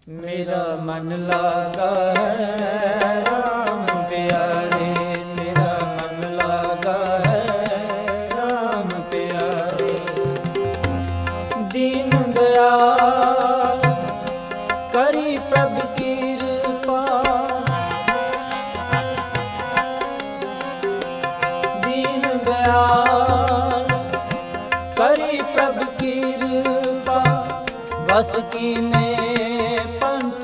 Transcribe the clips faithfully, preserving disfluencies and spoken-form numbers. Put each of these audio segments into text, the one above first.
मेरा मन लागा है राम प्यारे, मेरा मन लागा है राम प्यारे। दीन दयाल करी प्रभु कृपा, दीन दयाल करी प्रभु कृपा। बस कीने पंच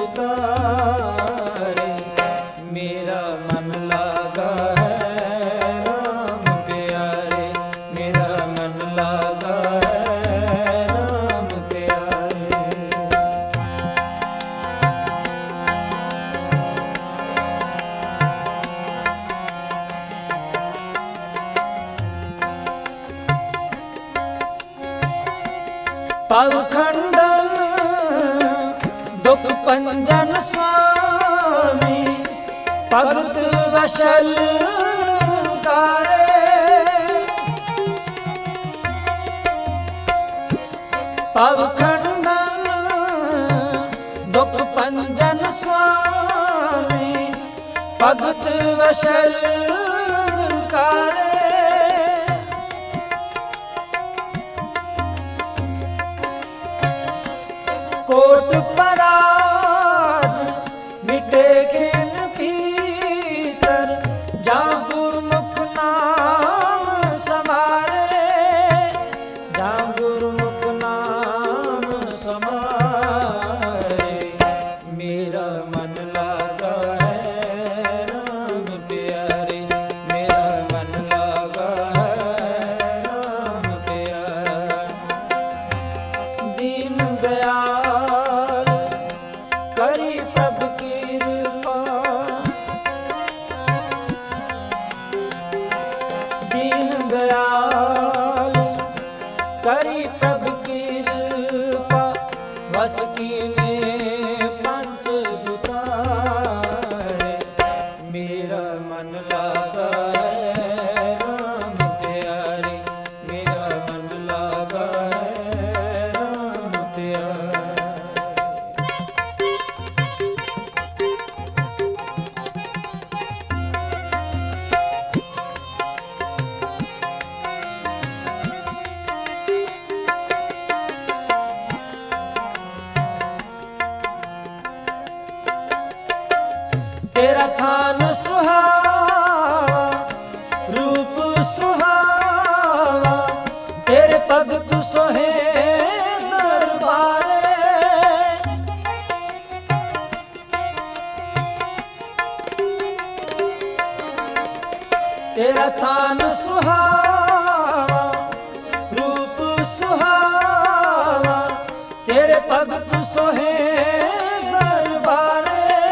दुतारे, मेरा मन लागा है राम प्यारे, मेरा मन लागा है राम प्यारे। पवखंडन दुख पंजन स्वामी, भगत वशल गारे। पवखंडन दुख पंजन स्वामी, भगत वशल गारे। कोट पराग मिटे खेन पीतर, जा गुरमुख नाम समारे, जा गुरमुख नाम समारे। मेरा मन लागा है राम प्यारे, मेरा मन लागा है राम प्यारे। दीन दयाल करी प्रभु कृपा, दीन दयाल करी प्रभु कृपा। बस कीने पंच दुतारे, मेरा मन लागा है राम प्यारे, मेरा मन लागा है राम प्यारे। तेरा थान सुहावा रूप सुहावा, तेरे भगत सोहे दरबारे। तेरा थान सुहावा रूप सुहावा, तेरे भगत सोहे दरबारे।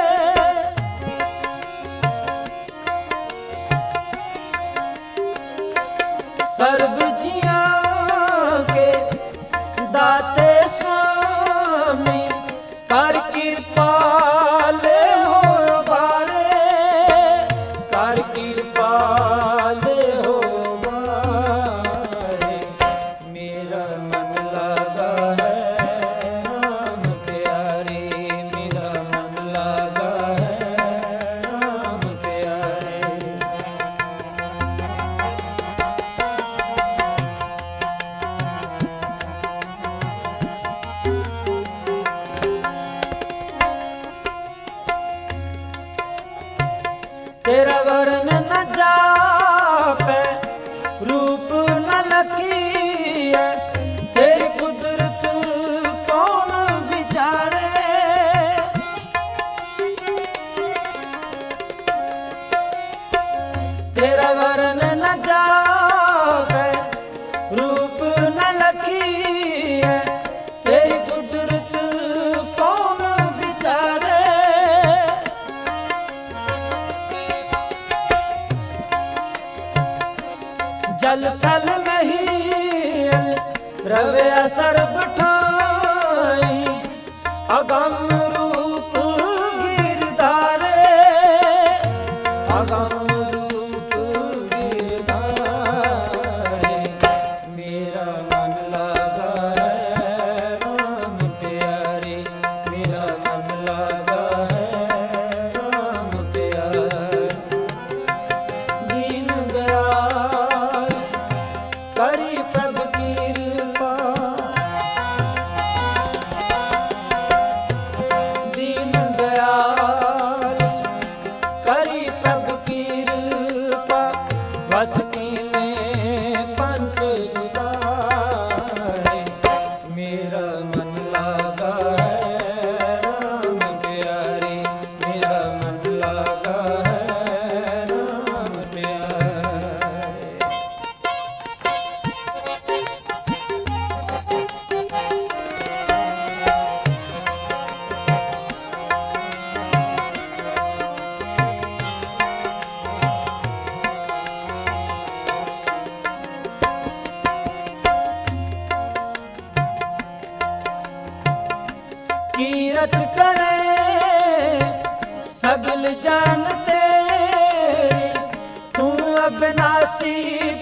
सर्व जिया के दाते स्वामी, कर कृपाले हो बारे, कर कृपाले हो बारे। मेरा मन लागा है राम प्यारे, मेरा मन लागा है राम प्यारे। तेरा वरन न जापे रूप न लखीए, तेरी कुदरत कौन विचारे। तेरा वरन न जापे रूप न लखीए, तेरी कुदरत कौन विचारे। जल थल महील रवे सर्ब ठाई, अगम रूप गिरधारे, अगम रूप गिरधारे। मेरा मन लागा है राम प्यारे, मेरा कीरत करे सगल जान तेरी, तू अविनाशी